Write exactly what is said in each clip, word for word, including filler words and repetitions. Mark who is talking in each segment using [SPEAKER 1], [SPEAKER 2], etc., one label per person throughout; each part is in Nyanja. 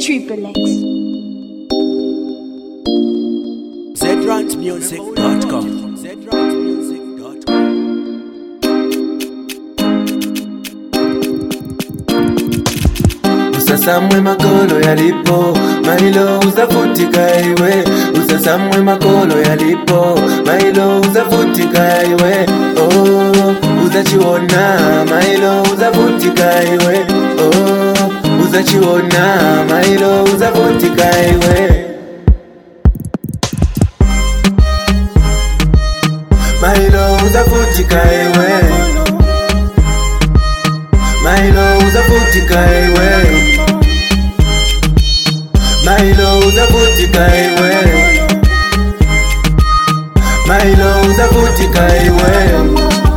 [SPEAKER 1] Triple X.
[SPEAKER 2] Z Rant Music dot com. Z Rant Music dot com.
[SPEAKER 3] Usasamwe makolo yalipo, mailo uzafutika iwe. Usasamwe makolo yalipo, mailo uzafutika iwe. Oh, uzachiona, mailo uzafutika iwe. Oh, uzachiona, mailo uzafutika iwe. Mailo uzafutika iwe. Mailo uzafutika iwe. Mailo uzafutika iwe. Mailo uzafutika iwe.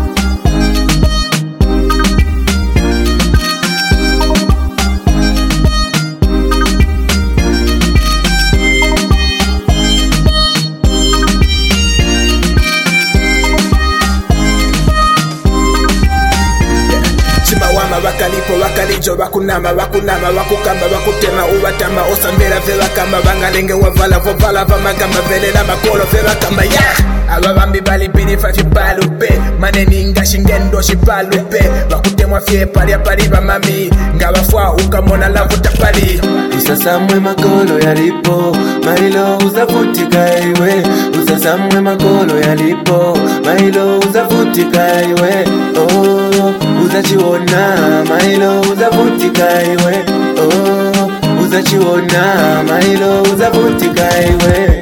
[SPEAKER 2] Bakalipo bakalijo bakunama bakunama bakukamba bakutema ubatama osambera ve bakamba bangalenge wavala vovala vamagamba velela makolo ve bakamba ya ababambi balipini fa chipalupe maneni ngashingendo chipalupe bakutemwa fye palya pali bamami ngabafwa ukamona lavuta pali.
[SPEAKER 3] Usasamwe makolo yalipo, mailo uzafutika iwe. Usasamwe makolo yalipo, mailo uzafutika iwe. Oh, uzachiona, mailo uzafutika iwe. Oh, uzachiona, mailo uzafutika iwe.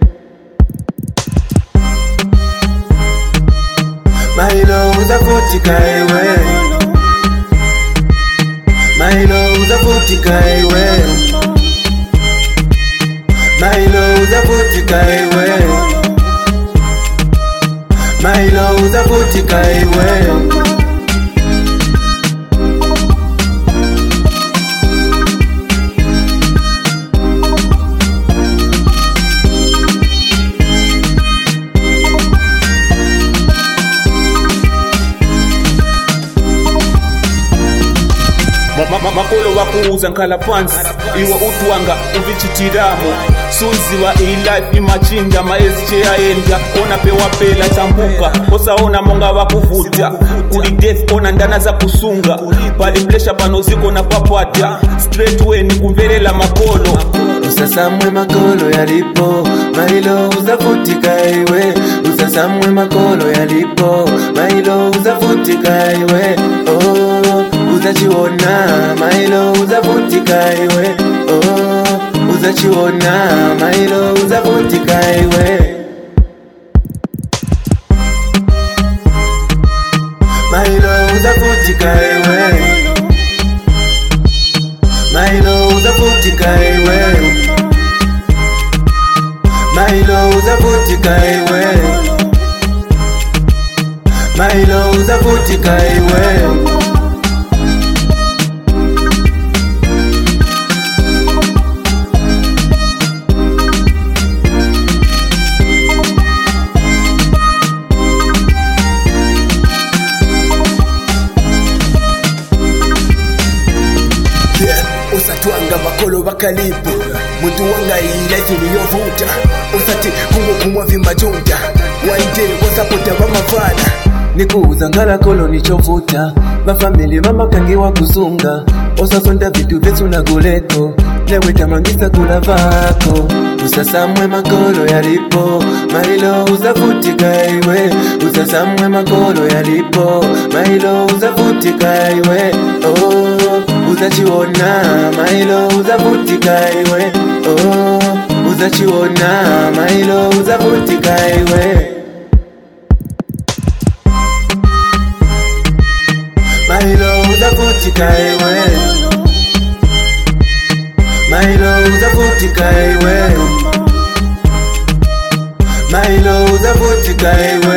[SPEAKER 3] Mailo uzafutika iwe. Mailo uzafutika iwe. Mailo uzafutika iwe. Mailo uzafutika iwe.
[SPEAKER 4] Makolo wakuuza nkala pansi iwa utwanga uvichitiramo suzi wa ilife imachinja maezi cheyaenda ona pewa pela tambuka osaona monga wakuvuta uli death ona ndana za kusunga pali plesha panoziko na papata straight way ni kumvelela makolo.
[SPEAKER 3] Usasamwe makolo yalipo, mailo uzafutika iwe. Usasamwe makolo yalipo, mailo uzafutika iwe. Oh, uzachiona, mailo uzafutika iwe. Oh, uzachiona, mailo uzafutika iwe. Mailo uzafutika iwe. Mailo uzafutika iwe. Mailo uzafutika iwe. Mailo uzafutika iwe.
[SPEAKER 2] Usatwanga makolo bakalipo muntu wanga ilife niyovuta usati kungo kumwa vimajunta wainde wasapota bamavana
[SPEAKER 3] Nikuuza ngala kolo nichovuta bafamili mamakangi wa kusunga osasonda vitu vyetu na guleto leweta mangisa kula vako. Usasamwe makolo yalipo, mailo uzafutika iwe. Usasamwe makolo yalipo, mailo uzafutika iwe. Oh, uzachiona, mailo uzafutika iwe. Oh, uzachiona, mailo uzafutika iwe. Mailo uzafutika iwe. Mailo uzafutika iwe. Mailo uzafutika iwe.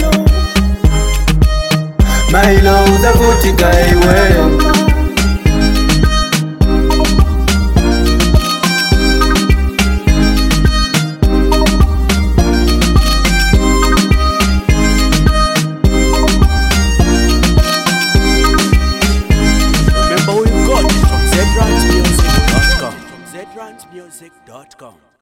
[SPEAKER 3] Mailo uzafutika iwe.
[SPEAKER 2] Remember who you got from Z Rant Music dot com.
[SPEAKER 1] zedrancemusic dot com.